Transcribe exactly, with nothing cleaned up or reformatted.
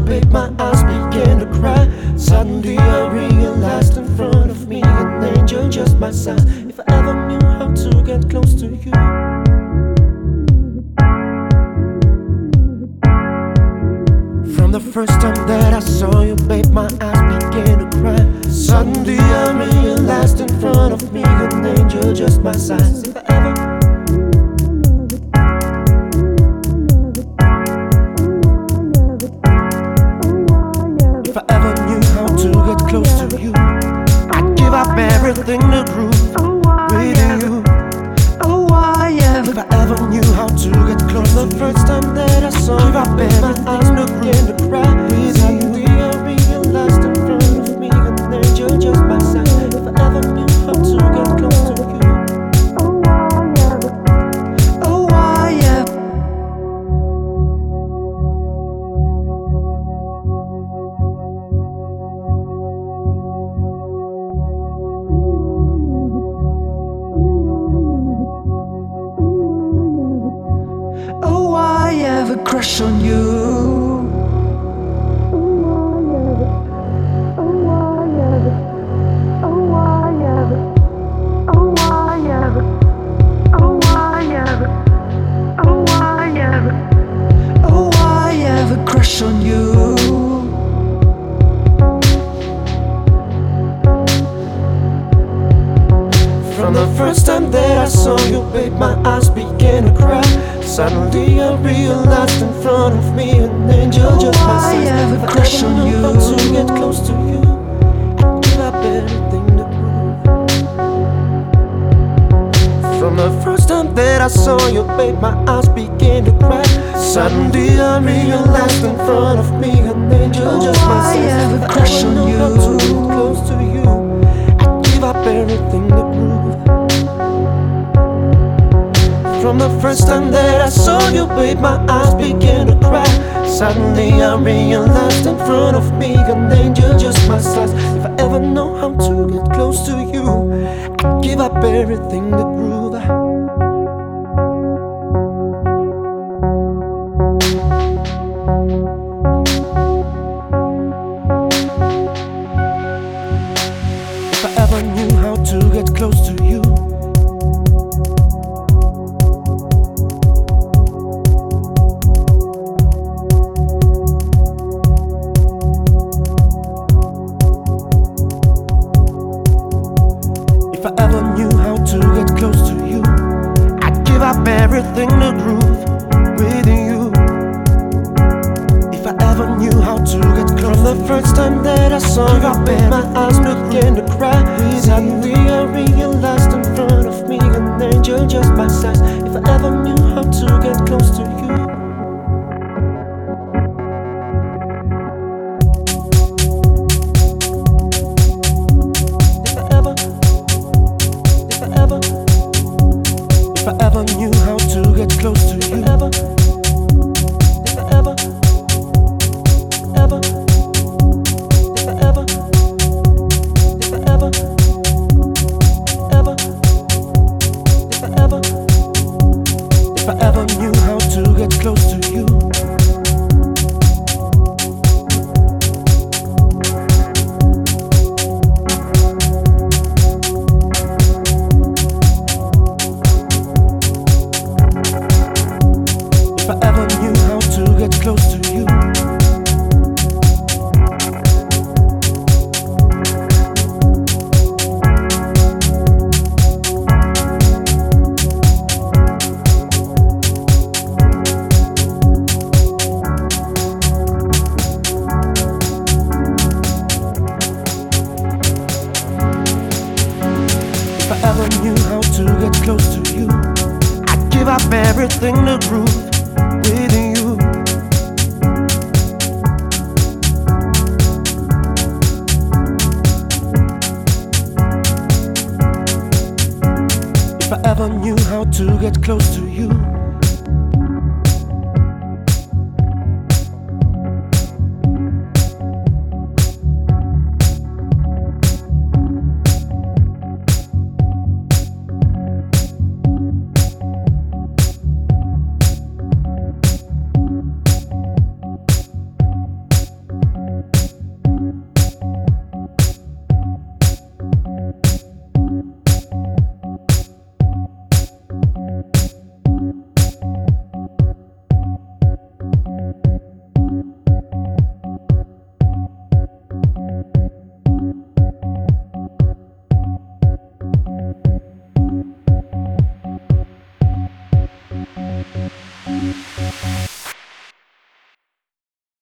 babe, my eyes began to cry. Suddenly I realized in front of me an angel just my size. If I ever knew how to get close to you. From the first time that I saw you, babe, my eyes began to cry. Suddenly I realized in front of me an angel just my size. If I ever If I ever knew how to get close to you, I'd give up everything to groove with you. Oh, I ever. If I ever knew how to get close, the first time that I saw you, give up everything to groove to cry with you. I realized in front of me an angel just my size. If I ever knew how to get close to you. Oh, I ever. Oh, I have a crush on you. Oh, I have. Oh, I have. Oh, I have. Oh, I have. Oh, I have. Oh, I have a crush on you. From the first time that I saw you, babe, my eyes began to cry. Suddenly I realized in front of me an angel just my size. I have a If I crush ever on knew you. how to get close to you, I'd give up everything to prove. From the first time that I saw you, babe, my eyes began to cry. Suddenly I realized in front of me an angel just my I size. have a If I crush ever on knew you. how to get close to you, I'd give up everything to prove. From the first time that I saw you, babe, my eyes began to cry. Suddenly I realized in front of me an angel just my size. If I ever know how to get close to you, I'd give up everything to prove. If I ever knew how to get close to you. If I ever knew how to get close to you, I'd give up everything to groove with you. If I ever knew how to get close, from the first time that I saw you, babe, my eyes began to cry. Suddenly I realized in front of me an angel just my size. If I ever knew how to get close to you. If I ever If I ever, if I ever knew how to get close to you. If I ever, if I ever, ever, if I ever, if I ever, ever, if I ever, if I ever knew how to get close to you. If I ever knew how to get close to you. If I ever knew how to get close to you, I'd give up everything to groove with you. If I ever knew how to get close to you.